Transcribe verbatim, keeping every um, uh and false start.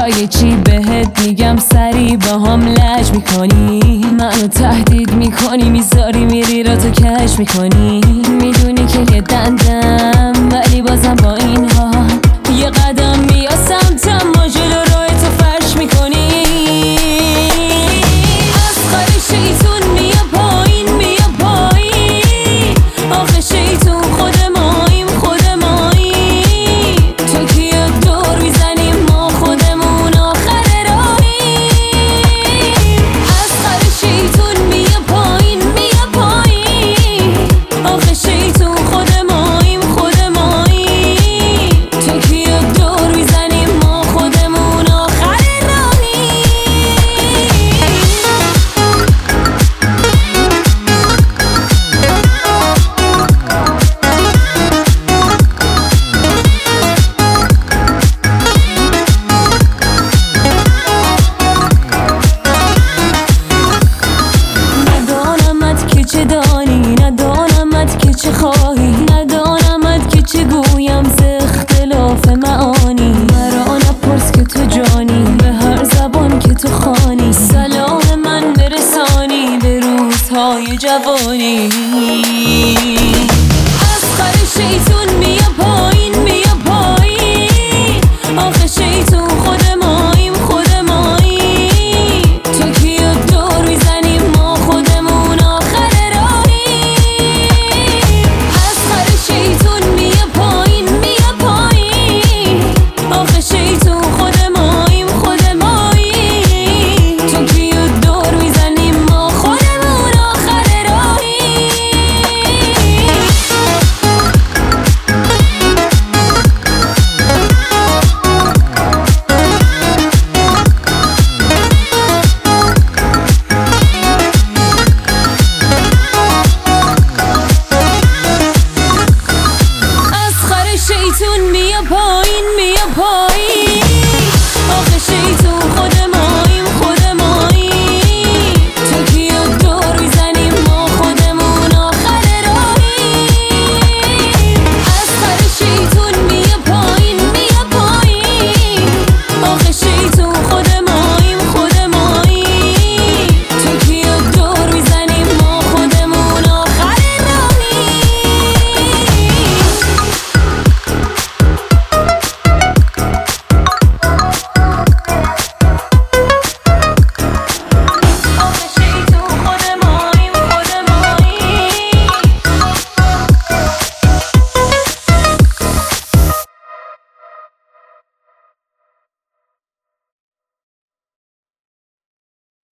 تا یه چی بهت میگم سری با هم لج میکنی، منو تهدید میکنی، میذاری میری را تو کش میکنی. میدونی که یه دندم ولی بازم با این حال یه قدم بیا سمتم، ما جلو راه تو فرش میکنی. از خواهی شیطون میا پایین میا پایین، آخه شیطون خود ماییم خود ماییم. تو کیا دور میزنیم ما خودمون آخر راهیم. از خواهی شیطون میا پایین میا پایین، آخه شیطون خود ماییم خود ماییم. تو کیا دور میزنیم ما خودمون آخر راهیم. ندانمت که چه دانی، ندانمت که چه خواهی، ندانمت که چه گویم ز اختلاف معانی. مرا نپرس که تو جانی، به هر زبان که تو خوانی سلام من برسانی به روزهای جوانی. از خر شیطون میا پایین میا پایین، آخه شیطون خود ماییم خود ماییم. تو کیا دور میزنیم ما خودمون آخر راهیم. از خر شیطون میا پایین میا پایین، آخه شیطون خود ماییم خود ماییم. تو کیا دور میزنیم ما خودمون آخر راهیم. از خر شیطون میا پایین میا پایین.